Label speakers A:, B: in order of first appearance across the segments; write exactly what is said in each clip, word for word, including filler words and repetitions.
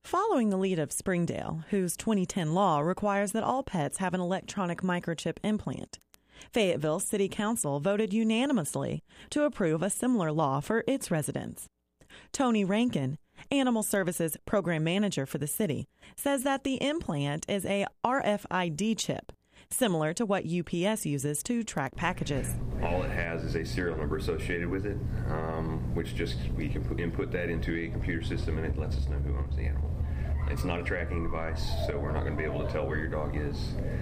A: Following the lead of Springdale, whose twenty ten law requires that all pets have an electronic microchip implant, Fayetteville City Council voted unanimously to approve a similar law for its residents. Tony Rankin, Animal Services Program Manager for the city, says that the implant is a R F I D chip, similar to what U P S uses to track packages.
B: All it has is a serial number associated with it, um, which just we can put, input that into a computer system and it lets us know who owns the animal. It's not a tracking device, so we're not going to be able to tell where your dog is.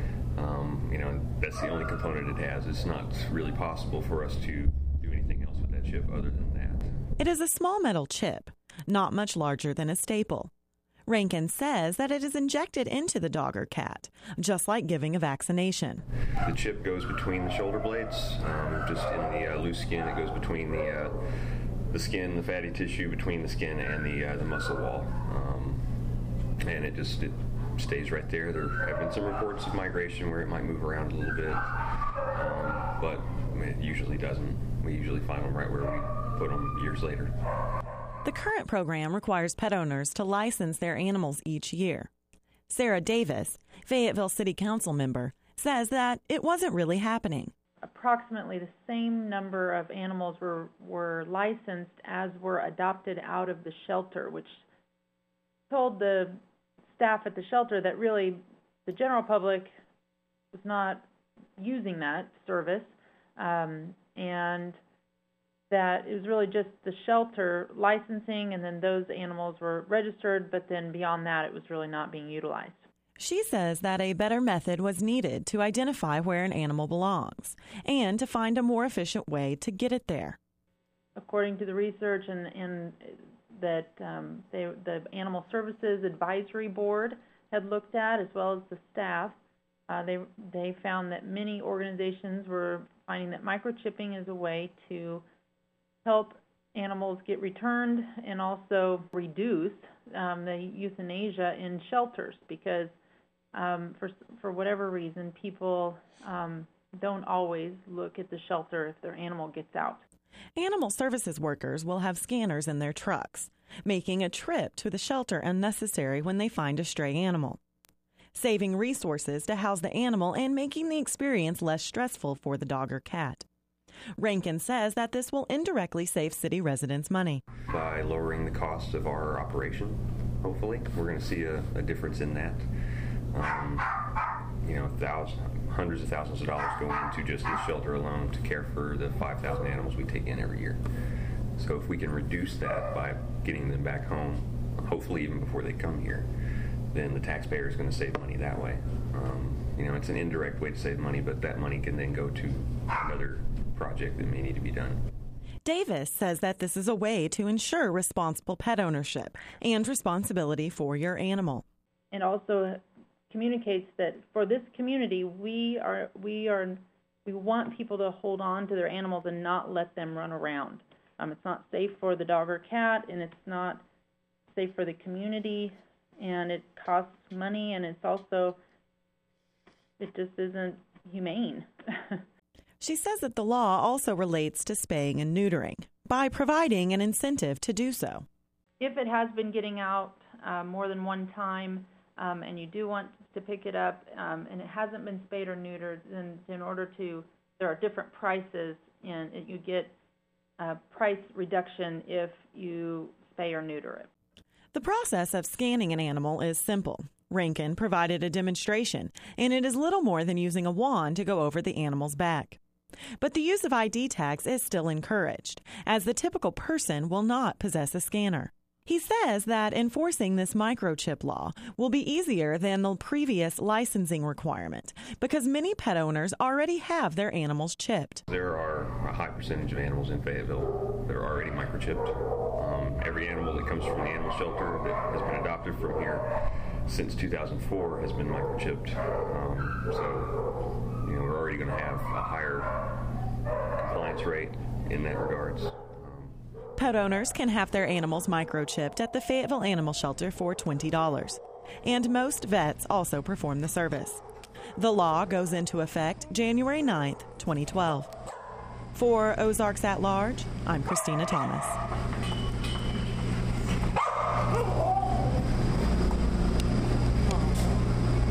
B: Um, you know, and that's the only component it has. It's not really possible for us to do anything else with that chip other than that.
A: It is a small metal chip, not much larger than a staple. Rankin says that it is injected into the dog or cat, just like giving a vaccination.
B: The chip goes between the shoulder blades, um, just in the uh, loose skin. It goes between the uh, the skin, the fatty tissue between the skin and the uh, the muscle wall, um, and it just it stays right there. There have been some reports of migration where it might move around a little bit, um, but it usually doesn't. We usually find them right where we put them years later.
A: The current program requires pet owners to license their animals each year. Sarah Davis, Fayetteville City Council member, says that it wasn't really happening.
C: Approximately the same number of animals were, were licensed as were adopted out of the shelter, which told the staff at the shelter that really the general public was not using that service, um, and that it was really just the shelter licensing, and then those animals were registered, but then beyond that, it was really not being utilized.
A: She says that a better method was needed to identify where an animal belongs and to find a more efficient way to get it there.
C: According to the research and, and that um, they, the Animal Services Advisory Board had looked at, as well as the staff, uh, they, they found that many organizations were finding that microchipping is a way to help animals get returned and also reduce um, the euthanasia in shelters, because um, for for whatever reason, people um, don't always look at the shelter if their animal gets out.
A: Animal services workers will have scanners in their trucks, making a trip to the shelter unnecessary when they find a stray animal, saving resources to house the animal and making the experience less stressful for the dog or cat. Rankin says that this will indirectly save city residents money.
B: By lowering the cost of our operation, hopefully, we're going to see a, a difference in that. Um, you know, thousands, hundreds of thousands of dollars going into just the shelter alone to care for the five thousand animals we take in every year. So if we can reduce that by getting them back home, hopefully even before they come here, then the taxpayer is going to save money that way. Um, you know, it's an indirect way to save money, but that money can then go to another project that may need to be done.
A: Davis says that this is a way to ensure responsible pet ownership and responsibility for your animal.
C: It also communicates that for this community, we are we are we want people to hold on to their animals and not let them run around. Um, it's not safe for the dog or cat, and it's not safe for the community, and it costs money, and it's also it just isn't humane.
A: She says that the law also relates to spaying and neutering by providing an incentive to do so.
C: If it has been getting out uh, more than one time um, and you do want to pick it up um, and it hasn't been spayed or neutered, then in order to, there are different prices, and you get a price reduction if you spay or neuter it.
A: The process of scanning an animal is simple. Rankin provided a demonstration, and it is little more than using a wand to go over the animal's back. But the use of I D tags is still encouraged, as the typical person will not possess a scanner. He says that enforcing this microchip law will be easier than the previous licensing requirement because many pet owners already have their animals chipped.
B: There are a high percentage of animals in Fayetteville that are already microchipped. Um, every animal that comes from the animal shelter that has been adopted from here since two thousand four has been microchipped. Um, so, you know, we're already going to have a higher compliance rate in that regards.
A: Pet owners can have their animals microchipped at the Fayetteville Animal Shelter for twenty dollars, and most vets also perform the service. The law goes into effect January ninth, twenty twelve. For Ozarks at Large, I'm Christina Thomas.